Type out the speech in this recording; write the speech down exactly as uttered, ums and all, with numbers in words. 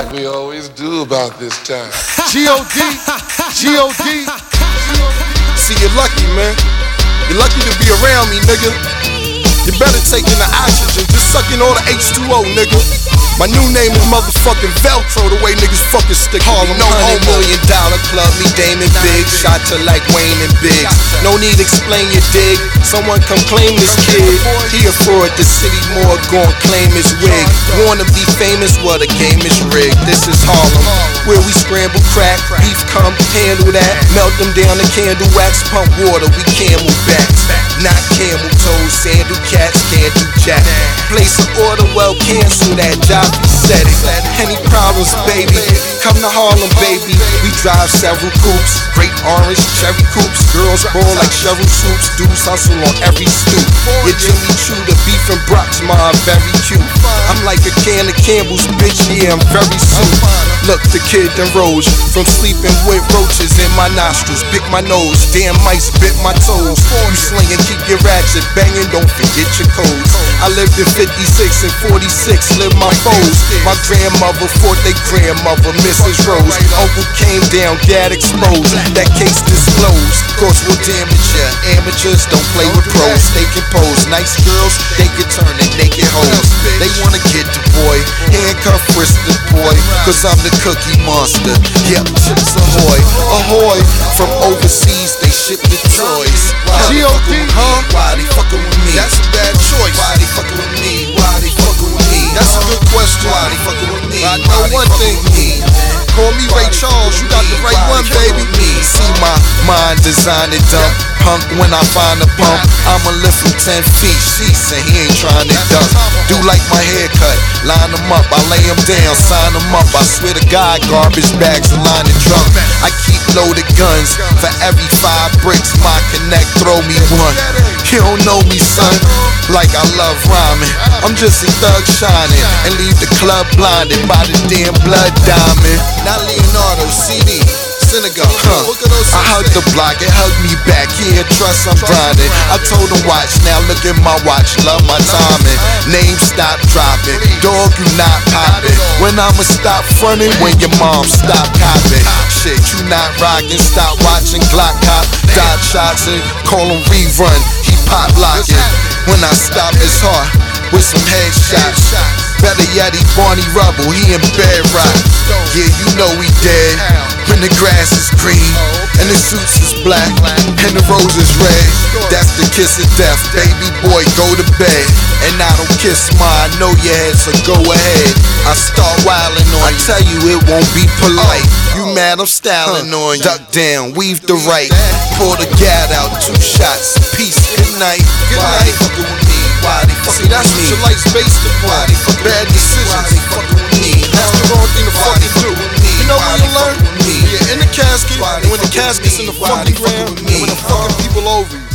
like we always do about this time. G O D, G O D. See, you're lucky, man. You're lucky to be around me, nigga. You better take in the oxygen, just sucking all the H two O, nigga. My new name is motherfucking Velcro, the way niggas fucking stick Harlem, no hundred million dollar club, me Damon Big, shot to like Wayne and Biggs. No need explain your dig, someone come claim this kid. He afford the city more, gon' claim his wig. Wanna be famous, well the game is rigged. This is Harlem, where we scramble crack, beef come, handle that. Melt them down to candle wax, pump water, we camel backs. Not camel toes, sandal cats, can't do jack. Place an order, well cancel that job. Said it. Any problems, baby? Come to Harlem, baby. We drive several coupes, great orange cherry coupes. Girls ball like Cheryl Swoops. Dudes hustle on every stoop. Your Jimmy Choo, the beef and brats, ma, very cute. I'm like a can of Campbell's, bitch. Yeah, I'm very soon. Look, the kid done rose from sleeping with roaches in my nostrils. Pick my nose, damn mice bit my toes. You slinging, keep your ratchet banging, don't forget your codes. I lived in fifty-six and forty-six, live my foes. My grandmother fought their grandmother, Missus Rose. Uncle came down, dad exposed. That case disclosed. Course will damage ya. Amateurs don't play with pros. They can pose. Nice girls, they can turn and naked hoes. They wanna get the boy, handcuff frisk the boy. Cause I'm the cookie monster. Yep, chips ahoy, ahoy. From overseas, they ship the toys. G O D, huh? Why they fucking with me? That's a bad choice. Why they fucking with me? Why they fucking with me? That's a good question. Why they fucking with me? I know one thing. Call me Ray Charles, you got the right one, baby. See my mind designed to dump. Punk when I find a pump, I'ma lift from ten feet. She said he ain't trying to duck. Do like my haircut, line them up, I lay them down, sign them up. I swear to God, garbage bags and line the trunk. I keep loaded guns for every five bricks. My connect, throw me one. You don't know me, son. Like I love rhyming. I'm just a thug shining and leave the club blinded by the damn blood diamond. Not Leonardo, C D. Synagogue, huh? I hugged the block, it hugged me back. Yeah, trust I'm grinding. I told him watch, now look at my watch. Love my timing. Name stop dropping. Dog, you not popping. When I'ma stop fronting? When your mom stop copping. Shit, you not rocking. Stop watching Glock cop. Dodge shots and call him rerun. He pop locking. When I stop his heart with some headshots. Better yet, he Barney Rubble, he in bedrock. Yeah, you know he dead. When the grass is green, and the suits is black, and the rose is red. That's the kiss of death, baby boy, go to bed. And I don't kiss mine, know your head, so go ahead. I start wildin' on you, I tell you it won't be polite. You mad, I'm styling on you. Duck down, weave the right. Pull the gat out, two shots, peace, good night. Why they fucking with me? Why they fucking with me? See, that's what your life's based upon. Bad decisions. Why they fucking with me? That's the wrong thing to fucking do. You know when you learn? When you're in the casket, and when the casket's in the fucking ground, and when the fucking people over you.